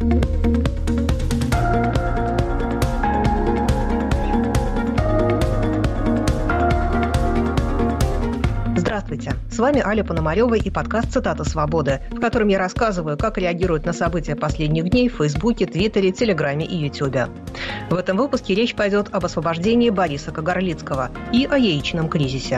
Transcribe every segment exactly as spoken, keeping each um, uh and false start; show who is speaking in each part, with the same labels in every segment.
Speaker 1: Здравствуйте, с вами Аля Пономарёва и подкаст «Цитата свободы», в котором я рассказываю, как реагируют на события последних дней в Фейсбуке, Твиттере, Телеграме и Ютубе. В этом выпуске речь пойдет об освобождении Бориса Кагарлицкого и о яичном кризисе.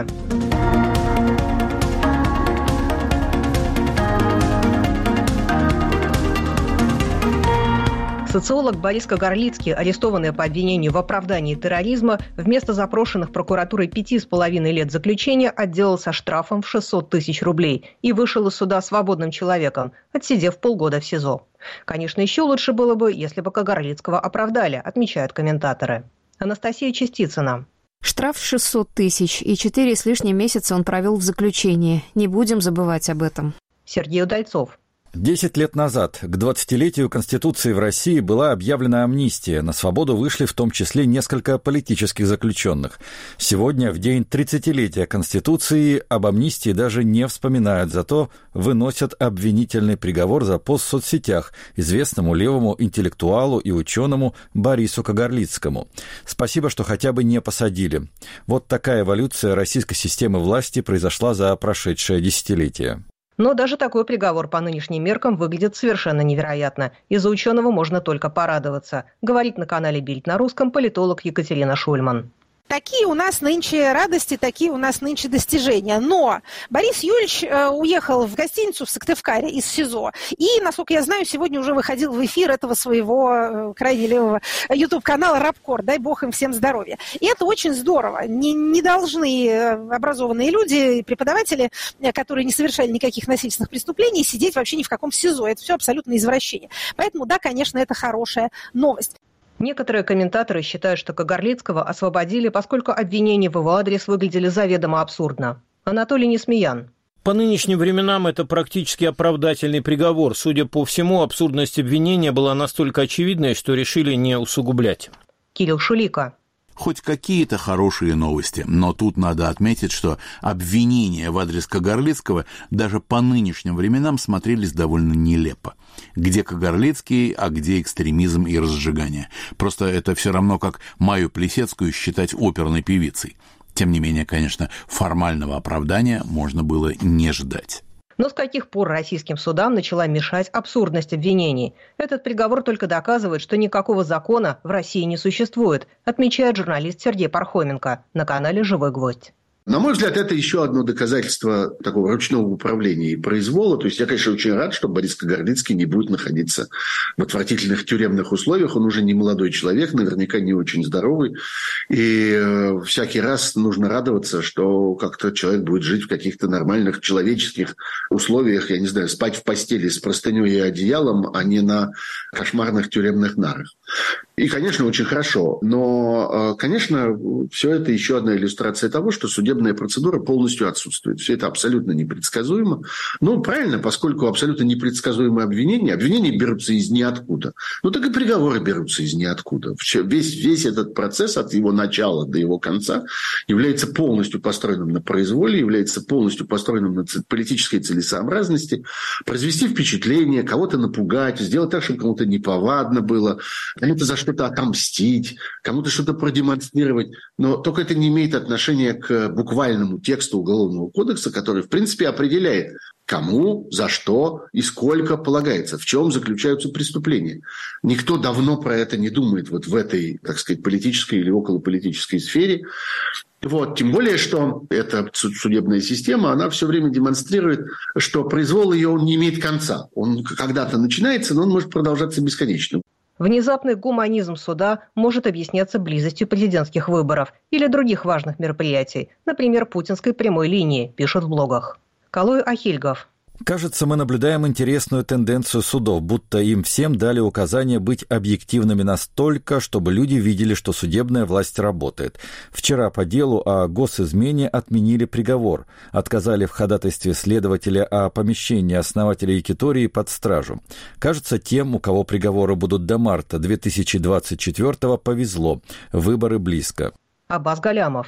Speaker 1: Социолог Борис Кагарлицкий, арестованный по обвинению в оправдании терроризма, вместо запрошенных прокуратурой пяти с половиной лет заключения отделался штрафом в шестьсот тысяч рублей и вышел из суда свободным человеком, отсидев полгода в СИЗО. Конечно, еще лучше было бы, если бы Кагарлицкого оправдали, отмечают комментаторы. Анастасия Частицына.
Speaker 2: Штраф шестьсот тысяч, и четыре с лишним месяца он провел в заключении. Не будем забывать об этом.
Speaker 1: Сергей Удальцов.
Speaker 3: Десять лет назад, к двадцатилетию Конституции в России, была объявлена амнистия. На свободу вышли в том числе несколько политических заключенных. Сегодня, в день тридцатилетия Конституции, об амнистии даже не вспоминают, зато выносят обвинительный приговор за пост в соцсетях известному левому интеллектуалу и ученому Борису Кагарлицкому. Спасибо, что хотя бы не посадили. Вот такая эволюция российской системы власти произошла за прошедшее десятилетие.
Speaker 1: Но даже такой приговор по нынешним меркам выглядит совершенно невероятно. Из-за ученого можно только порадоваться, говорит на канале «Бильд» на русском политолог Екатерина Шульман.
Speaker 4: Такие у нас нынче радости, такие у нас нынче достижения. Но Борис Юрьевич э, уехал в гостиницу в Сыктывкаре из СИЗО. И, насколько я знаю, сегодня уже выходил в эфир этого своего э, крайне левого YouTube-канала «Рабкор». Дай бог им всем здоровья. И это очень здорово. Не, не должны образованные люди, преподаватели, которые не совершали никаких насильственных преступлений, сидеть вообще ни в каком СИЗО. Это все абсолютно извращение. Поэтому, да, конечно, это хорошая новость.
Speaker 1: Некоторые комментаторы считают, что Кагарлицкого освободили, поскольку обвинения в его адрес выглядели заведомо абсурдно. Анатолий Несмеян.
Speaker 5: По нынешним временам это практически оправдательный приговор. Судя по всему, абсурдность обвинения была настолько очевидной, что решили не усугублять.
Speaker 1: Кирилл Шулика.
Speaker 6: Хоть какие-то хорошие новости, но тут надо отметить, что обвинения в адрес Кагарлицкого даже по нынешним временам смотрелись довольно нелепо. Где Кагарлицкий, а где экстремизм и разжигание. Просто это все равно как Майю Плисецкую считать оперной певицей. Тем не менее, конечно, формального оправдания можно было не ждать.
Speaker 1: Но с каких пор российским судам начала мешать абсурдность обвинений? Этот приговор только доказывает, что никакого закона в России не существует, отмечает журналист Сергей Пархоменко на канале «Живой гвоздь».
Speaker 7: На мой взгляд, это еще одно доказательство такого ручного управления и произвола. То есть я, конечно, очень рад, что Борис Кагарлицкий не будет находиться в отвратительных тюремных условиях. Он уже не молодой человек, наверняка не очень здоровый. И всякий раз нужно радоваться, что как-то человек будет жить в каких-то нормальных человеческих условиях. Я не знаю, спать в постели с простыней и одеялом, а не на кошмарных тюремных нарах. И, конечно, очень хорошо. Но, конечно, все это еще одна иллюстрация того, что судебная процедура полностью отсутствует. Все это абсолютно непредсказуемо. Ну, правильно, поскольку абсолютно непредсказуемые обвинения, обвинения берутся из ниоткуда. Ну, так и приговоры берутся из ниоткуда. Весь, весь этот процесс от его начала до его конца является полностью построенным на произволе, является полностью построенным на политической целесообразности. Произвести впечатление, кого-то напугать, сделать так, чтобы кому-то неповадно было, кому-то за что-то отомстить, кому-то что-то продемонстрировать. Но только это не имеет отношения к буквальному тексту Уголовного кодекса, который, в принципе, определяет, кому, за что и сколько полагается, в чем заключаются преступления. Никто давно про это не думает вот в этой, так сказать, политической или околополитической сфере. Вот. Тем более, что эта судебная система, она все время демонстрирует, что произвол ее он не имеет конца. Он когда-то начинается, но он может продолжаться бесконечно.
Speaker 1: Внезапный гуманизм суда может объясняться близостью президентских выборов или других важных мероприятий, например, путинской прямой линии, пишут в блогах. Калой Ахильгов.
Speaker 3: Кажется, мы наблюдаем интересную тенденцию судов, будто им всем дали указание быть объективными настолько, чтобы люди видели, что судебная власть работает. Вчера по делу о госизмене отменили приговор, отказали в ходатайстве следователя о помещении основателя Якитории под стражу. Кажется, тем, у кого приговоры будут до марта две тысячи двадцать четвёртого, повезло. Выборы близко.
Speaker 1: Аббас Галямов.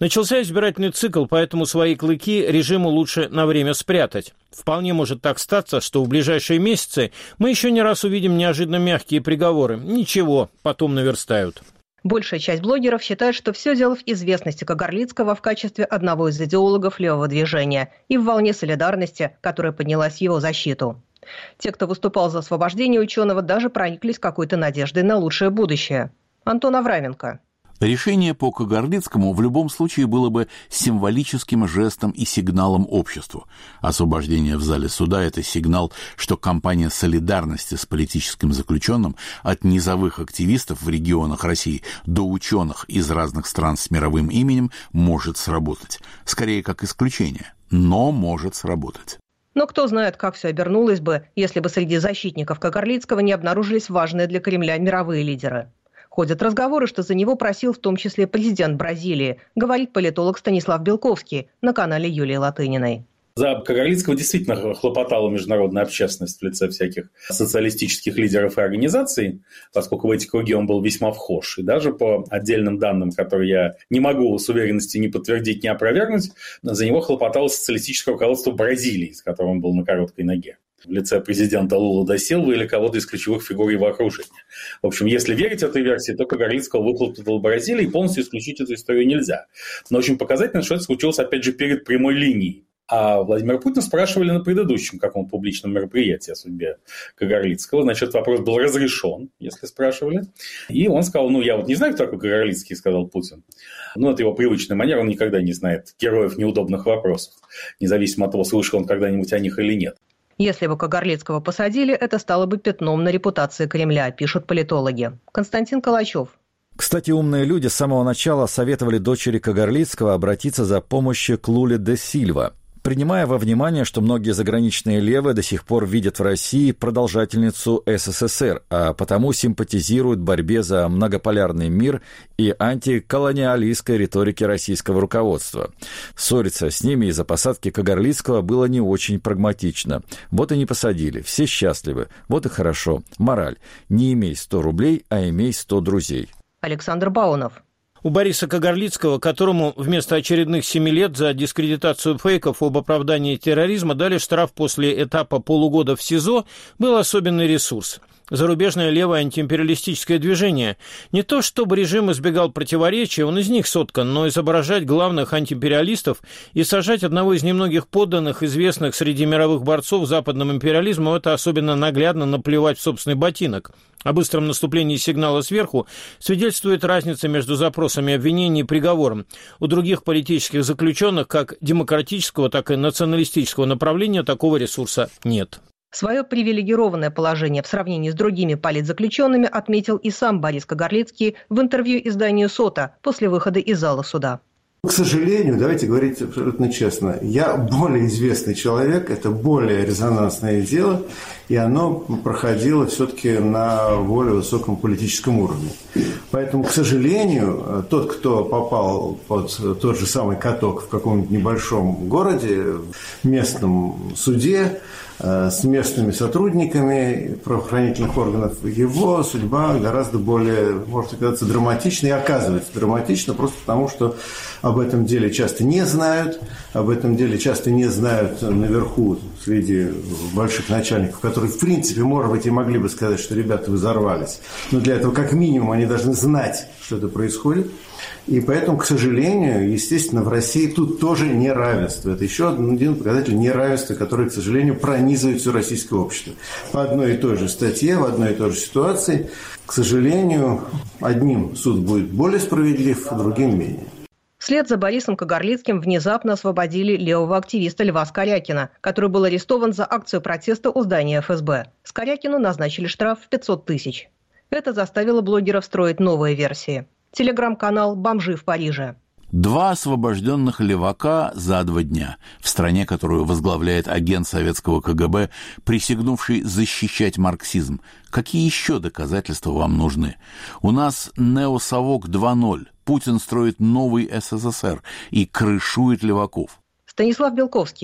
Speaker 5: Начался избирательный цикл, поэтому свои клыки режиму лучше на время спрятать. Вполне может так статься, что в ближайшие месяцы мы еще не раз увидим неожиданно мягкие приговоры. Ничего, потом наверстают.
Speaker 1: Большая часть блогеров считает, что все дело в известности Кагарлицкого в качестве одного из идеологов левого движения и в волне солидарности, которая поднялась в его защиту. Те, кто выступал за освобождение ученого, даже прониклись какой-то надеждой на лучшее будущее. Антон Авраменко.
Speaker 6: Решение по Кагарлицкому в любом случае было бы символическим жестом и сигналом обществу. Освобождение в зале суда – это сигнал, что кампания солидарности с политическим заключенным от низовых активистов в регионах России до ученых из разных стран с мировым именем может сработать. Скорее, как исключение, но может сработать.
Speaker 1: Но кто знает, как все обернулось бы, если бы среди защитников Кагарлицкого не обнаружились важные для Кремля мировые лидеры. Ходят разговоры, что за него просил в том числе президент Бразилии, говорит политолог Станислав Белковский на канале Юлии Латыниной.
Speaker 8: За Кагарлицкого действительно хлопотала международная общественность в лице всяких социалистических лидеров и организаций, поскольку в эти круги он был весьма вхож. И даже по отдельным данным, которые я не могу с уверенностью ни подтвердить, ни опровергнуть, за него хлопотало социалистическое руководство Бразилии, с которым он был на короткой ноге, в лице президента Лулу да Силвы или кого-то из ключевых фигур его окружения. В общем, если верить этой версии, то Кагарлицкого выхлопотал Бразилии, и полностью исключить эту историю нельзя. Но очень показательно, что это случилось, опять же, перед прямой линией. А Владимира Путина спрашивали на предыдущем каком-то публичном мероприятии о судьбе Кагарлицкого. Значит, этот вопрос был разрешен, если спрашивали. И он сказал, ну, я вот не знаю, кто такой Кагарлицкий, сказал Путин. Ну, это его привычная манера, он никогда не знает героев неудобных вопросов, независимо от того, слышал он когда-нибудь о них или нет.
Speaker 1: Если бы Кагарлицкого посадили, это стало бы пятном на репутации Кремля, пишут политологи. Константин Калачев.
Speaker 3: Кстати, умные люди с самого начала советовали дочери Кагарлицкого обратиться за помощью к Луле де Сильва, принимая во внимание, что многие заграничные левые до сих пор видят в России продолжательницу СССР, а потому симпатизируют борьбе за многополярный мир и антиколониалистской риторике российского руководства. Ссориться с ними из-за посадки Кагарлицкого было не очень прагматично. Вот и не посадили, все счастливы, вот и хорошо. Мораль: не имей сто рублей, а имей сто друзей.
Speaker 1: Александр Баунов.
Speaker 5: У Бориса Кагарлицкого, которому вместо очередных семи лет за дискредитацию фейков об оправдании терроризма дали штраф после этапа полугода в СИЗО, был особенный ресурс. Зарубежное левое антиимпериалистическое движение. Не то чтобы режим избегал противоречий, он из них соткан, но изображать главных антиимпериалистов и сажать одного из немногих подданных, известных среди мировых борцов западным империализмом, это особенно наглядно наплевать в собственный ботинок. О быстром наступлении сигнала сверху свидетельствует разница между запросами обвинений и приговором. У других политических заключенных, как демократического, так и националистического направления, такого ресурса нет.
Speaker 1: Свое привилегированное положение в сравнении с другими политзаключенными отметил и сам Борис Кагарлицкий в интервью изданию «Сота» после выхода из зала суда.
Speaker 9: К сожалению, давайте говорить абсолютно честно, я более известный человек, это более резонансное дело, и оно проходило все-таки на более высоком политическом уровне. Поэтому, к сожалению, тот, кто попал под тот же самый каток в каком-нибудь небольшом городе, в местном суде, с местными сотрудниками правоохранительных органов, его судьба гораздо более, может оказаться, драматична, и оказывается драматична просто потому, что об этом деле часто не знают, об этом деле часто не знают наверху среди больших начальников, которые, в принципе, может быть, и могли бы сказать, что ребята, вы взорвались. Но для этого, как минимум, они должны знать, что это происходит. И поэтому, к сожалению, естественно, в России тут тоже неравенство. Это еще один показатель неравенства, который, к сожалению, пронизывает все российское общество. По одной и той же статье, в одной и той же ситуации, к сожалению, одним суд будет более справедлив, а другим менее.
Speaker 1: Вслед за Борисом Кагарлицким внезапно освободили левого активиста Льва Скорякина, который был арестован за акцию протеста у здания эф эс бэ. Скорякину назначили штраф в пятьсот тысяч. Это заставило блогеров строить новые версии. Телеграм-канал «Бомжи в Париже».
Speaker 6: Два освобожденных левака за два дня в стране, которую возглавляет агент советского ка гэ бэ, присягнувший защищать марксизм. Какие еще доказательства вам нужны? У нас неосовок два ноль. Путин строит новый эс эс эс эр и крышует леваков.
Speaker 1: Станислав Белковский.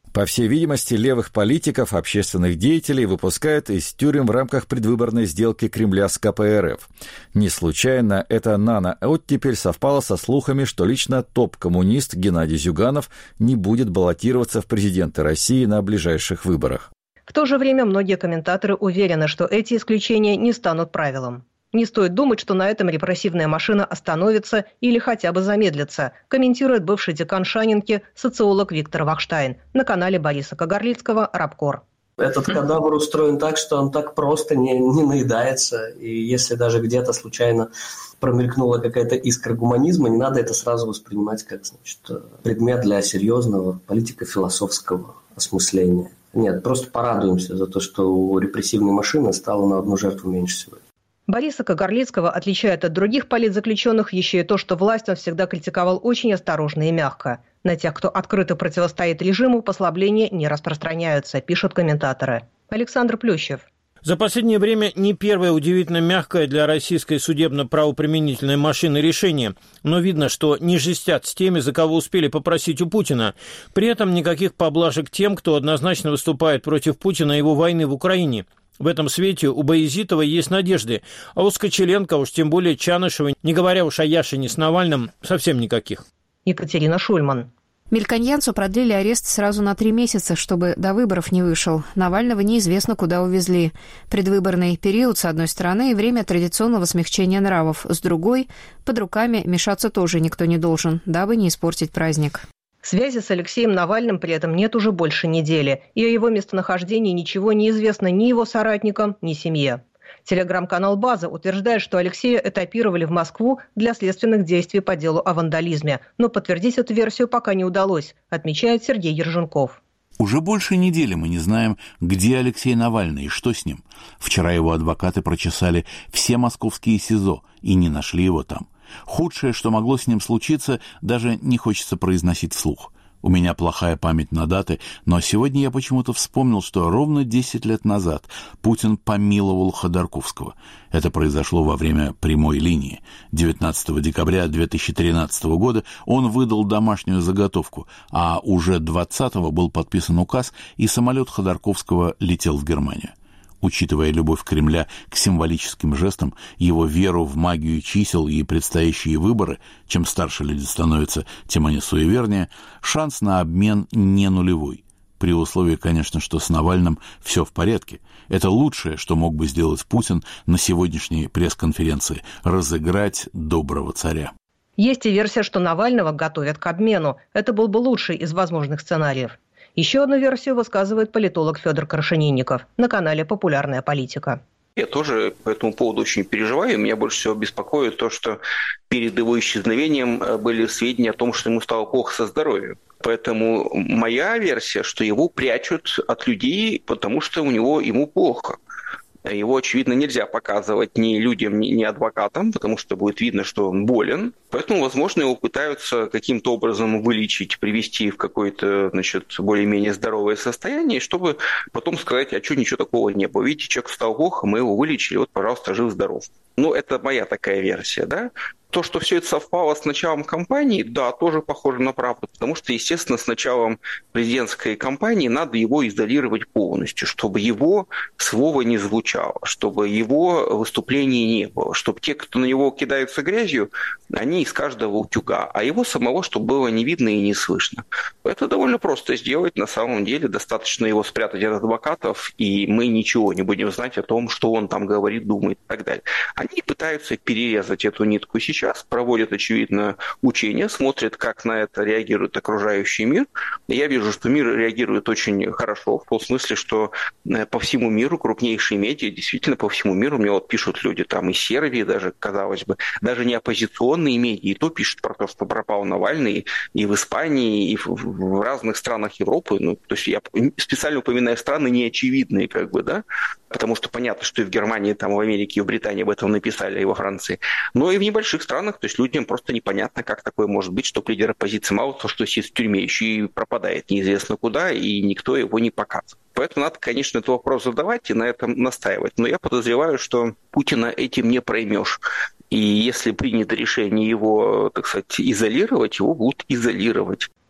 Speaker 3: По всей видимости, левых политиков, общественных деятелей выпускают из тюрем в рамках предвыборной сделки Кремля с ка пэ эр эф. Не случайно эта нано-оттепель совпала со слухами, что лично топ-коммунист Геннадий Зюганов не будет баллотироваться в президенты России на ближайших выборах.
Speaker 1: В то же время многие комментаторы уверены, что эти исключения не станут правилом. Не стоит думать, что на этом репрессивная машина остановится или хотя бы замедлится, комментирует бывший декан Шанинки, социолог Виктор Вахштайн на канале Бориса Кагарлицкого «Рабкор».
Speaker 10: Этот кадавр устроен так, что он так просто не, не наедается. И если даже где-то случайно промелькнула какая-то искра гуманизма, не надо это сразу воспринимать как, значит, предмет для серьезного политико-философского осмысления. Нет, просто порадуемся за то, что у репрессивной машины стало на одну жертву меньше сегодня.
Speaker 1: Бориса Кагарлицкого отличает от других политзаключенных еще и то, что власть он всегда критиковал очень осторожно и мягко. На тех, кто открыто противостоит режиму, послабления не распространяются, пишут комментаторы. Александр Плющев.
Speaker 5: За последнее время не первое удивительно мягкое для российской судебно-правоприменительной машины решение, но видно, что не жестят с теми, за кого успели попросить у Путина. При этом никаких поблажек тем, кто однозначно выступает против Путина и его войны в Украине. В этом свете у Баязитова есть надежды, а у Скочеленко, уж тем более Чанышева, не говоря уж о Яшине с Навальным, совсем никаких.
Speaker 1: Екатерина Шульман.
Speaker 2: Мельконьянцу продлили арест сразу на три месяца, чтобы до выборов не вышел. Навального неизвестно, куда увезли. Предвыборный период, с одной стороны, и время традиционного смягчения нравов. С другой, под руками мешаться тоже никто не должен, дабы не испортить праздник.
Speaker 1: Связи с Алексеем Навальным при этом нет уже больше недели, и о его местонахождении ничего не известно ни его соратникам, ни семье. Телеграм-канал «База» утверждает, что Алексея этапировали в Москву для следственных действий по делу о вандализме, но подтвердить эту версию пока не удалось, отмечает Сергей Ерженков.
Speaker 6: Уже больше недели мы не знаем, где Алексей Навальный и что с ним. Вчера его адвокаты прочесали все московские СИЗО и не нашли его там. Худшее, что могло с ним случиться, даже не хочется произносить вслух. У меня плохая память на даты, но сегодня я почему-то вспомнил, что ровно десять лет назад Путин помиловал Ходорковского. Это произошло во время прямой линии. девятнадцатого декабря две тысячи тринадцатого года он выдал домашнюю заготовку, а уже двадцатого был подписан указ, и самолет Ходорковского летел в Германию. Учитывая любовь Кремля к символическим жестам, его веру в магию чисел и предстоящие выборы, чем старше люди становятся, тем они суевернее, шанс на обмен не нулевой. При условии, конечно, что с Навальным все в порядке. Это лучшее, что мог бы сделать Путин на сегодняшней пресс-конференции – разыграть доброго царя.
Speaker 1: Есть и версия, что Навального готовят к обмену. Это был бы лучший из возможных сценариев. Еще одну версию высказывает политолог Федор Крашенинников на канале «Популярная политика».
Speaker 11: Я тоже по этому поводу очень переживаю. Меня больше всего беспокоит то, что перед его исчезновением были сведения о том, что ему стало плохо со здоровьем. Поэтому моя версия, что его прячут от людей, потому что у него ему плохо. Его, очевидно, нельзя показывать ни людям, ни, ни адвокатам, потому что будет видно, что он болен. Поэтому, возможно, его пытаются каким-то образом вылечить, привести в какое-то, значит, более-менее здоровое состояние, чтобы потом сказать, а что, ничего такого не было. Видите, человек стал плохо, мы его вылечили, вот, пожалуйста, жив-здоров. Ну, это моя такая версия, да. То, что все это совпало с началом кампании, да, тоже похоже на правду, потому что, естественно, с началом президентской кампании надо его изолировать полностью, чтобы его слово не звучало, чтобы его выступлений не было, чтобы те, кто на него кидаются грязью, они из каждого утюга, а его самого, чтобы было не видно и не слышно. Это довольно просто сделать, на самом деле, достаточно его спрятать от адвокатов, и мы ничего не будем знать о том, что он там говорит, думает и так далее. Они пытаются перерезать эту нитку сейчас, Сейчас проводят, очевидно, учения, смотрят, как на это реагирует окружающий мир. Я вижу, что мир реагирует очень хорошо, в том смысле, что по всему миру крупнейшие медиа, действительно по всему миру, мне вот пишут люди там из Сербии даже, казалось бы, даже не оппозиционные медиа, и то пишут про то, что пропал Навальный и в Испании, и в, в разных странах Европы. Ну, то есть я специально упоминаю страны неочевидные, как бы, да, потому что понятно, что и в Германии, там, в Америке, и в Британии об этом написали, и во Франции, но и в небольших странах, то есть людям просто непонятно, как такое может быть, что лидер оппозиции мало того, что сидит в тюрьме, еще и пропадает неизвестно куда, и никто его не показывает. Поэтому надо, конечно, этот вопрос задавать и на этом настаивать. Но я подозреваю, что Путина этим не проймешь. И если принято решение его, так сказать, изолировать, его будут изолировать.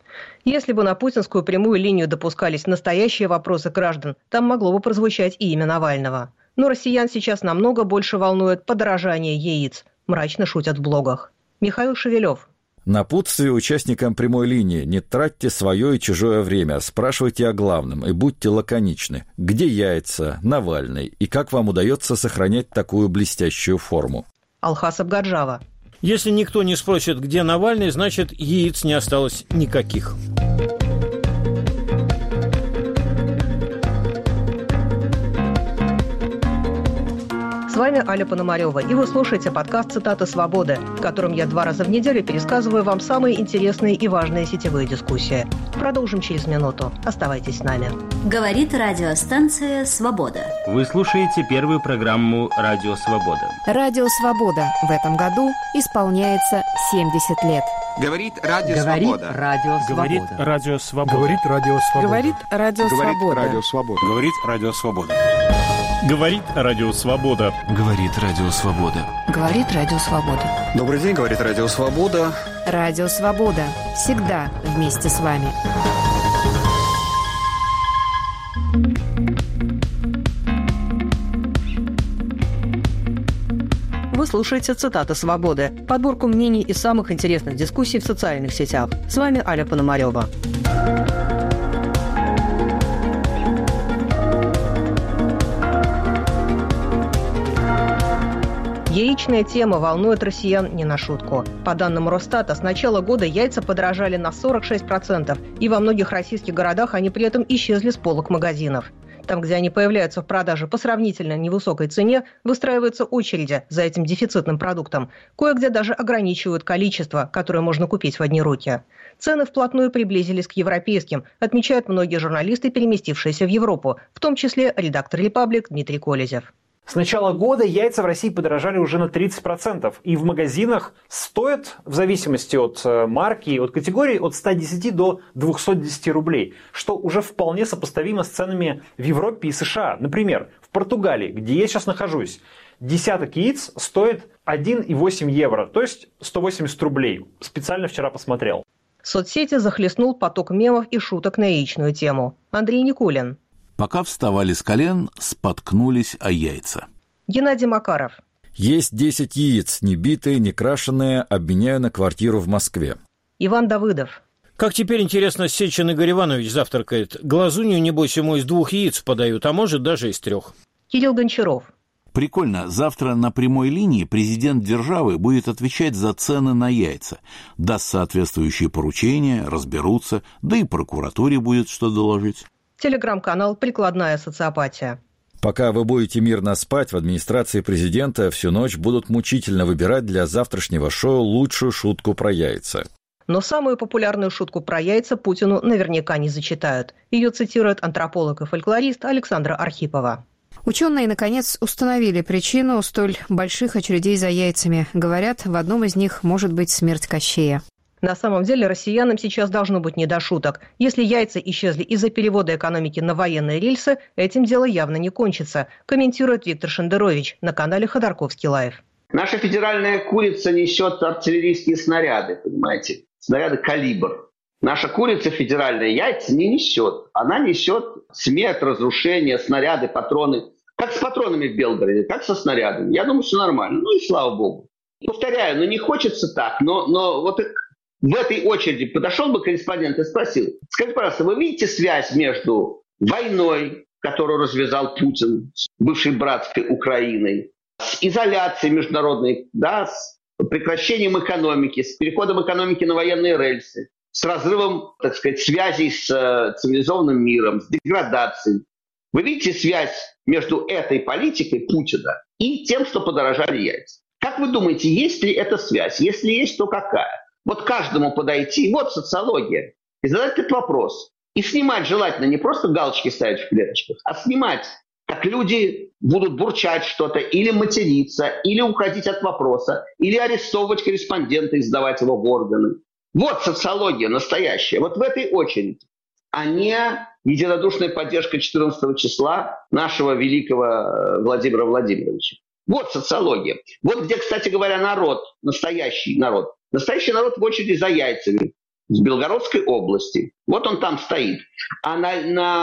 Speaker 1: Если бы на путинскую прямую линию допускались настоящие вопросы граждан, там могло бы прозвучать и имя Навального. Но россиян сейчас намного больше волнует подорожание яиц. Мрачно шутят в блогах. Михаил Шевелев.
Speaker 3: Напутствие участникам прямой линии: не тратьте свое и чужое время, спрашивайте о главном и будьте лаконичны. Где яйца, Навальный, и как вам удается сохранять такую блестящую форму?
Speaker 1: Алхас Абгаджава.
Speaker 5: Если никто не спросит, где Навальный, значит, яиц не осталось никаких.
Speaker 1: С вами Аля Пономарёва, и вы слушаете подкаст «Цитаты свободы», в котором я два раза в неделю пересказываю вам самые интересные и важные сетевые дискуссии. Продолжим через минуту. Оставайтесь с нами.
Speaker 12: Говорит радиостанция «Свобода».
Speaker 13: Вы слушаете первую программу «Радио Свобода».
Speaker 2: Радио Свобода в этом году исполняется семьдесят лет.
Speaker 14: Говорит Радио
Speaker 15: Говорит
Speaker 14: Свобода.
Speaker 15: Радио
Speaker 16: Говорит
Speaker 15: Свобода.
Speaker 16: Радио Свобода.
Speaker 15: Говорит Радио Свобода.
Speaker 2: Говорит Радио Свобода.
Speaker 16: Говорит Радио Свобода.
Speaker 17: Говорит Радио Свобода.
Speaker 18: Говорит Радио Свобода.
Speaker 2: Говорит Радио Свобода.
Speaker 14: Добрый день, говорит Радио Свобода.
Speaker 2: Радио Свобода. Всегда вместе с вами.
Speaker 1: Вы слушаете «Цитаты свободы», подборку мнений из самых интересных дискуссий в социальных сетях. С вами Аля Пономарёва. Яичная тема волнует россиян не на шутку. По данным Росстата, с начала года яйца подорожали на сорок шесть процентов, и во многих российских городах они при этом исчезли с полок магазинов. Там, где они появляются в продаже по сравнительно невысокой цене, выстраиваются очереди за этим дефицитным продуктом. Кое-где даже ограничивают количество, которое можно купить в одни руки. Цены вплотную приблизились к европейским, отмечают многие журналисты, переместившиеся в Европу, в том числе редактор «Репаблик» Дмитрий Колезев.
Speaker 19: С начала года яйца в России подорожали уже на тридцать процентов. И в магазинах стоят, в зависимости от марки и от категории, от ста десяти до двухсот десяти рублей. Что уже вполне сопоставимо с ценами в Европе и США. Например, в Португалии, где я сейчас нахожусь, десяток яиц стоит один и восемь евро, то есть сто восемьдесят рублей. Специально вчера посмотрел.
Speaker 1: Соцсети захлестнул поток мемов и шуток на яичную тему. Андрей Никулин.
Speaker 6: Пока вставали с колен, споткнулись о яйца.
Speaker 1: Геннадий Макаров.
Speaker 3: Есть десять яиц, не битые, не крашеные, обменяю на квартиру в Москве.
Speaker 1: Иван Давыдов.
Speaker 5: Как теперь, интересно, Сечин Игорь Иванович завтракает? Глазунью, небось, ему из двух яиц подают, а может, даже из трех.
Speaker 1: Кирилл Гончаров.
Speaker 6: Прикольно, завтра на прямой линии президент державы будет отвечать за цены на яйца. Даст соответствующие поручения, разберутся, да и прокуратуре будет что доложить.
Speaker 1: Телеграм-канал «Прикладная социопатия».
Speaker 3: Пока вы будете мирно спать, в администрации президента всю ночь будут мучительно выбирать для завтрашнего шоу лучшую шутку про яйца.
Speaker 1: Но самую популярную шутку про яйца Путину наверняка не зачитают. Ее цитирует антрополог и фольклорист Александра Архипова.
Speaker 2: Ученые, наконец, установили причину столь больших очередей за яйцами. Говорят, в одном из них может быть смерть Кощея.
Speaker 1: На самом деле россиянам сейчас должно быть не до шуток. Если яйца исчезли из-за перевода экономики на военные рельсы, этим дело явно не кончится, комментирует Виктор Шендерович на канале Ходорковский Лайв.
Speaker 20: Наша федеральная курица несет артиллерийские снаряды, понимаете, снаряды «Калибр». Наша курица федеральная яйца не несет. Она несет смерть, разрушение, снаряды, патроны. Как с патронами в Белгороде, как со снарядами. Я думаю, все нормально. Ну и слава богу. Повторяю, ну не хочется так, но, но вот... В этой очереди подошел бы корреспондент и спросил: скажите, пожалуйста, вы видите связь между войной, которую развязал Путин с бывшей братской Украиной, с изоляцией международной, да, с прекращением экономики, с переходом экономики на военные рельсы, с разрывом, так сказать, связей с э, цивилизованным миром, с деградацией? Вы видите связь между этой политикой Путина и тем, что подорожали яйца? Как вы думаете, есть ли эта связь? Если есть, то какая? Вот каждому подойти, вот социология, и задать этот вопрос. И снимать желательно не просто галочки ставить в клеточках, а снимать, как люди будут бурчать что-то, или материться, или уходить от вопроса, или арестовывать корреспондента и сдавать его в органы. Вот социология настоящая, вот в этой очереди, а не единодушная поддержка четырнадцатого числа нашего великого Владимира Владимировича. Вот социология. Вот где, кстати говоря, народ, настоящий народ. Настоящий народ в очереди за яйцами. с Белгородской области. Вот он там стоит. А на,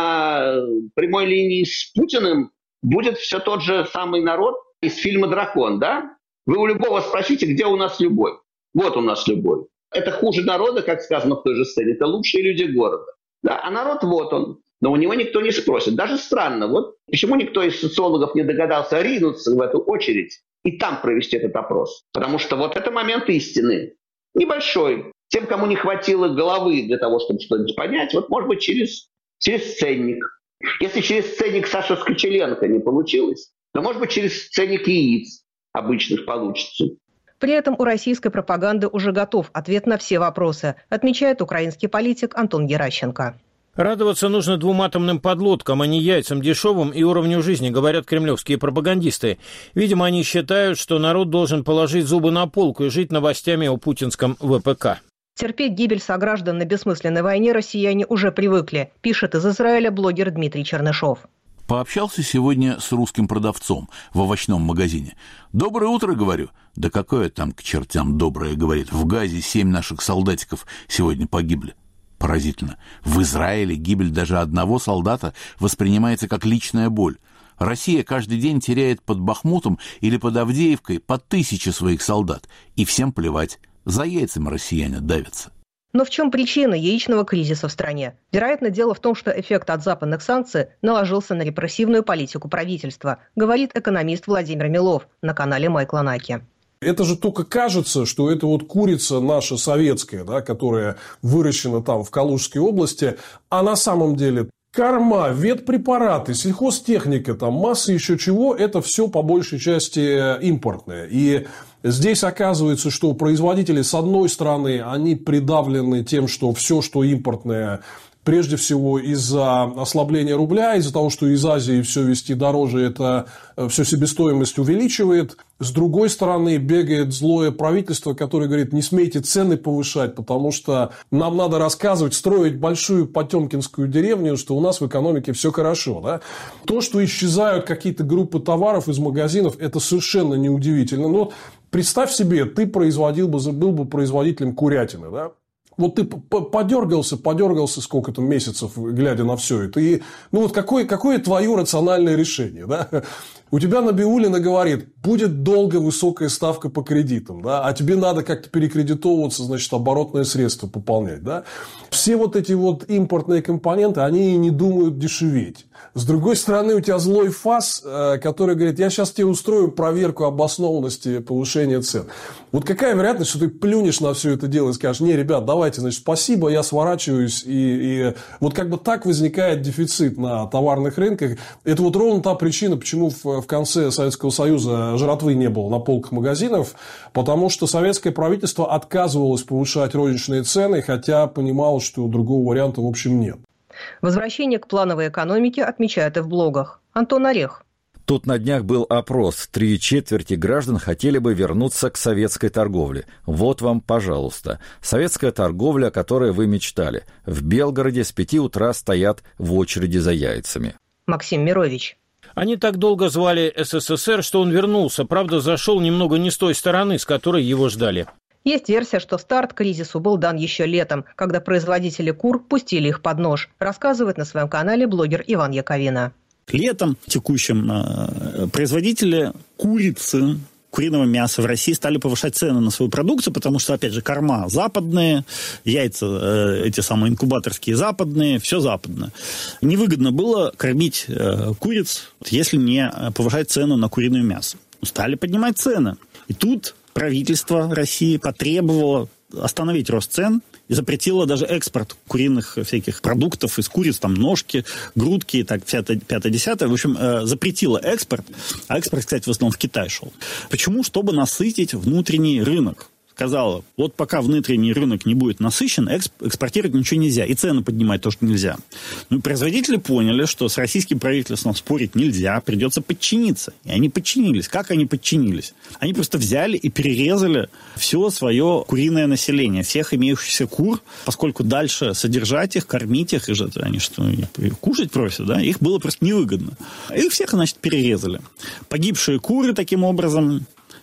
Speaker 20: на прямой линии с Путиным будет все тот же самый народ из фильма «Дракон», да? Вы у любого спросите, где у нас любовь. Вот у нас любовь. Это хуже народа, как сказано в той же сцене. Это лучшие люди города. Да? А народ вот он. Но у него никто не спросит. Даже странно. Вот почему никто из социологов не догадался ринуться в эту очередь и там провести этот опрос? Потому что вот это момент истины. Небольшой. Тем, кому не хватило головы для того, чтобы что-нибудь понять, вот, может быть, через, через ценник. Если через ценник Саши Скочеленко не получилось, то, может быть, через ценник яиц обычных получится.
Speaker 1: При этом у российской пропаганды уже готов ответ на все вопросы, отмечает украинский политик Антон Геращенко.
Speaker 5: Радоваться нужно двум атомным подлодкам, а не яйцам дешевым и уровню жизни, говорят кремлевские пропагандисты. Видимо, они считают, что народ должен положить зубы на полку и жить новостями о путинском вэ пэ ка.
Speaker 1: Терпеть гибель сограждан на бессмысленной войне россияне уже привыкли, пишет из Израиля блогер Дмитрий Чернышов.
Speaker 6: Пообщался сегодня с русским продавцом в овощном магазине. «Доброе утро», говорю. «Да какое там к чертям доброе», говорит. «В Газе семь наших солдатиков сегодня погибли». Поразительно. В Израиле гибель даже одного солдата воспринимается как личная боль. Россия каждый день теряет под Бахмутом или под Авдеевкой по тысяче своих солдат. И всем плевать. За яйцами россияне давятся.
Speaker 1: Но в чем причина яичного кризиса в стране? Вероятно, дело в том, что эффект от западных санкций наложился на репрессивную политику правительства, говорит экономист Владимир Милов на канале Майкла Наки.
Speaker 15: Это же только кажется, что это вот курица наша советская, да, которая выращена там в Калужской области, а на самом деле корма, ветпрепараты, сельхозтехника, там масса еще чего, это все по большей части импортное. И здесь оказывается, что производители, с одной стороны, они придавлены тем, что все, что импортное, прежде всего из-за ослабления рубля, из-за того, что из Азии все везти дороже, это все себестоимость увеличивает. С другой стороны, бегает злое правительство, которое говорит, не смейте цены повышать, потому что нам надо рассказывать, строить большую потемкинскую деревню, что у нас в экономике все хорошо. Да? То, что исчезают какие-то группы товаров из магазинов, это совершенно неудивительно. Но представь себе, ты производил бы, был бы производителем курятины, да? Вот ты подергался, подергался сколько-то месяцев, глядя на все это. И, ну, вот какое, какое твое рациональное решение, да? У тебя Набиуллина говорит, будет долго высокая ставка по кредитам, да? А тебе надо как-то перекредитовываться, значит, оборотное средство пополнять, да? Все вот эти вот импортные компоненты, они и не думают дешеветь. С другой стороны, у тебя злой ФАС, который говорит, я сейчас тебе устрою проверку обоснованности повышения цен. Вот какая вероятность, что ты плюнешь на все это дело и скажешь, не, ребят, давайте, значит, спасибо, я сворачиваюсь. И, и вот как бы так возникает дефицит на товарных рынках. Это вот ровно та причина, почему в, в конце Советского Союза жратвы не было на полках магазинов, потому что советское правительство отказывалось повышать розничные цены, хотя понимало, что другого варианта в общем нет.
Speaker 1: Возвращение к плановой экономике отмечают и в блогах. Антон Орех.
Speaker 3: Тут на днях был опрос. Три четверти граждан хотели бы вернуться к советской торговле. Вот вам, пожалуйста. Советская торговля, о которой вы мечтали. В Белгороде с пяти утра стоят в очереди за яйцами.
Speaker 1: Максим Мирович.
Speaker 5: Они так долго звали эс эс эс эр, что он вернулся. Правда, зашел немного не с той стороны, с которой его ждали.
Speaker 1: Есть версия, что старт к кризису был дан еще летом, когда производители кур пустили их под нож, рассказывает на своем канале блогер Иван Яковина.
Speaker 21: Летом текущим производители курицы, куриного мяса в России стали повышать цены на свою продукцию, потому что, опять же, корма западные, яйца эти самые инкубаторские западные, все западное. Невыгодно было кормить куриц, если не повышать цену на куриное мясо. Стали поднимать цены. И тут правительство России потребовало остановить рост цен и запретило даже экспорт куриных всяких продуктов из куриц, там ножки, грудки, так, пятое-десятое. В общем, э, запретило экспорт, а экспорт, кстати, в основном в Китай шел. Почему? Чтобы насытить внутренний рынок. Сказала, вот пока внутренний рынок не будет насыщен, эксп- экспортировать ничего нельзя. И цены поднимать тоже нельзя. Ну, производители поняли, что с российским правительством спорить нельзя, придется подчиниться. И они подчинились. Как они подчинились? Они просто взяли и перерезали все свое куриное население, всех имеющихся кур, поскольку дальше содержать их, кормить их, и же они что, кушать просят, да, их было просто невыгодно. Их всех, значит, перерезали. Погибшие куры таким образом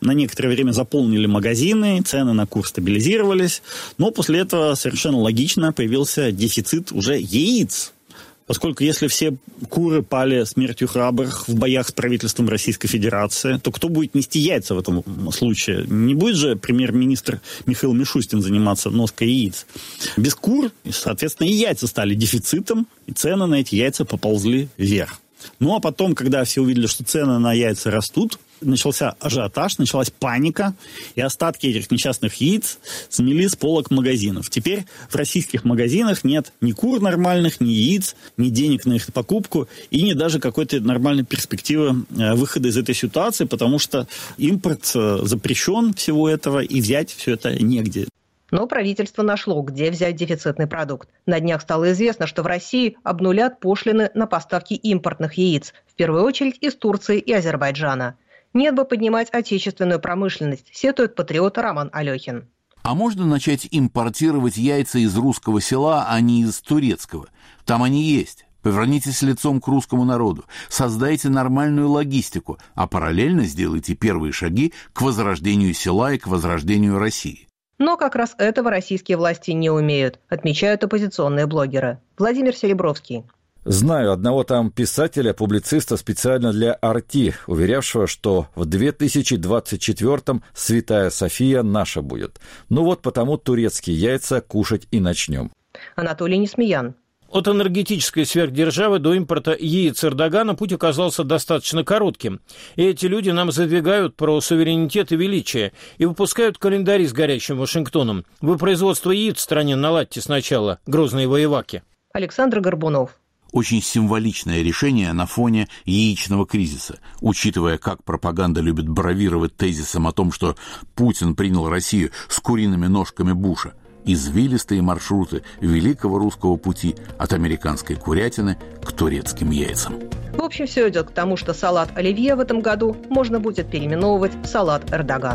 Speaker 21: на некоторое время заполнили магазины, цены на кур стабилизировались, но после этого совершенно логично появился дефицит уже яиц. Поскольку если все куры пали смертью храбрых в боях с правительством Российской Федерации, то кто будет нести яйца в этом случае? Не будет же премьер-министр Михаил Мишустин заниматься ноской яиц. Без кур, соответственно, и яйца стали дефицитом, и цены на эти яйца поползли вверх. Ну, а потом, когда все увидели, что цены на яйца растут, начался ажиотаж, началась паника, и остатки этих несчастных яиц смели с полок магазинов. Теперь в российских магазинах нет ни кур нормальных, ни яиц, ни денег на их покупку, и ни даже какой-то нормальной перспективы выхода из этой ситуации, потому что импорт запрещен всего этого, и взять все это негде.
Speaker 1: Но правительство нашло, где взять дефицитный продукт. На днях стало известно, что в России обнулят пошлины на поставки импортных яиц, в первую очередь из Турции и Азербайджана. Нет бы поднимать отечественную промышленность, сетует патриот Роман Алехин.
Speaker 6: А можно начать импортировать яйца из русского села, а не из турецкого? Там они есть. Повернитесь лицом к русскому народу, создайте нормальную логистику, а параллельно сделайте первые шаги к возрождению села и к возрождению России.
Speaker 1: Но как раз этого российские власти не умеют, отмечают оппозиционные блогеры. Владимир Серебровский.
Speaker 3: Знаю одного там писателя, публициста специально для Арти, уверявшего, что в две тысячи двадцать четвёртом Святая София наша будет. Ну вот потому турецкие яйца кушать и начнем.
Speaker 1: Анатолий Несмеян.
Speaker 5: От энергетической сверхдержавы до импорта яиц Эрдогана путь оказался достаточно коротким. И эти люди нам задвигают про суверенитет и величие и выпускают календари с горящим Вашингтоном. Вы производство яиц в стране наладьте сначала, грозные воеваки.
Speaker 1: Александр Горбунов.
Speaker 6: Очень символичное решение на фоне яичного кризиса, учитывая, как пропаганда любит бравировать тезисом о том, что Путин принял Россию с куриными ножками Буша. Извилистые маршруты великого русского пути от американской курятины к турецким яйцам.
Speaker 1: В общем, все идет к тому, что салат оливье в этом году можно будет переименовывать в салат Эрдоган.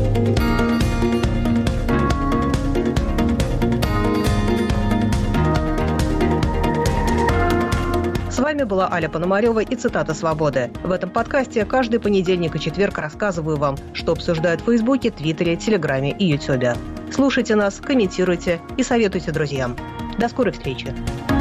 Speaker 1: С вами была Аля Пономарева и цитата «Свободы». В этом подкасте каждый понедельник и четверг рассказываю вам, что обсуждают в Фейсбуке, Твиттере, Телеграме и Ютубе. Слушайте нас, комментируйте и советуйте друзьям. До скорой встречи.